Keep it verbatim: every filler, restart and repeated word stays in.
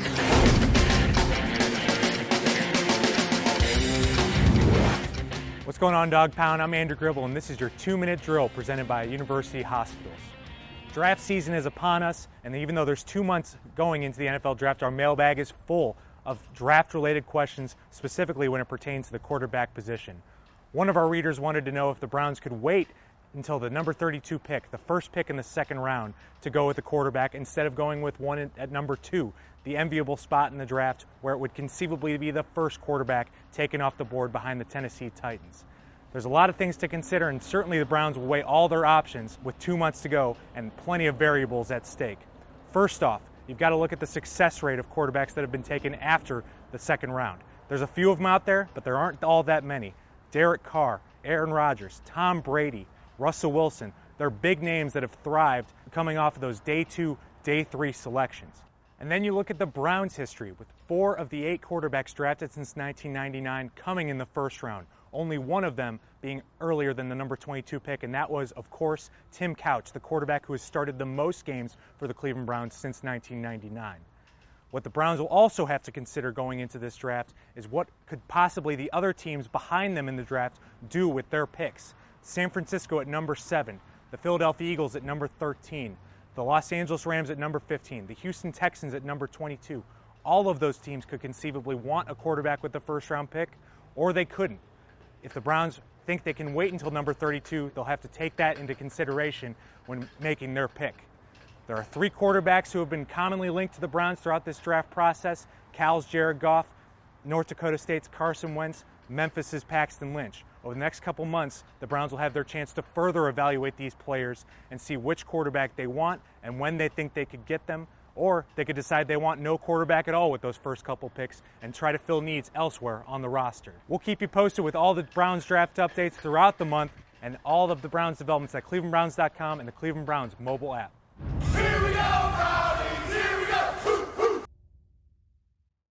What's going on, Dog Pound? I'm Andrew Gribble, and this is your two-minute drill presented by University Hospitals. Draft season is upon us, and even though there's two months going into the N F L draft, our mailbag is full of draft-related questions, specifically when it pertains to the quarterback position. One of our readers wanted to know if the Browns could wait until the number thirty-two pick, the first pick in the second round, to go with the quarterback instead of going with one at number two, the enviable spot in the draft where it would conceivably be the first quarterback taken off the board behind the Tennessee Titans. There's a lot of things to consider, and certainly the Browns will weigh all their options with two months to go and plenty of variables at stake. First off, you've got to look at the success rate of quarterbacks that have been taken after the second round. There's a few of them out there, but there aren't all that many. Derek Carr, Aaron Rodgers, Tom Brady, Russell Wilson, they're big names that have thrived coming off of those day two, day three selections. And then you look at the Browns' history, with four of the eight quarterbacks drafted since nineteen ninety-nine coming in the first round, only one of them being earlier than the number twenty-two pick, and that was, of course, Tim Couch, the quarterback who has started the most games for the Cleveland Browns since nineteen ninety-nine. What the Browns will also have to consider going into this draft is what could possibly the other teams behind them in the draft do with their picks. San Francisco at number seven, the Philadelphia Eagles at number thirteen, the Los Angeles Rams at number fifteen, the Houston Texans at number twenty-two. All of those teams could conceivably want a quarterback with the first round pick, or they couldn't. If the Browns think they can wait until number thirty-two, they'll have to take that into consideration when making their pick. There are three quarterbacks who have been commonly linked to the Browns throughout this draft process: Cal's Jared Goff, North Dakota State's Carson Wentz, Memphis's Paxton Lynch. Over the next couple months, the Browns will have their chance to further evaluate these players and see which quarterback they want and when they think they could get them, or they could decide they want no quarterback at all with those first couple picks and try to fill needs elsewhere on the roster. We'll keep you posted with all the Browns draft updates throughout the month and all of the Browns developments at cleveland browns dot com and the Cleveland Browns mobile app. Here we go, Brownies! Here we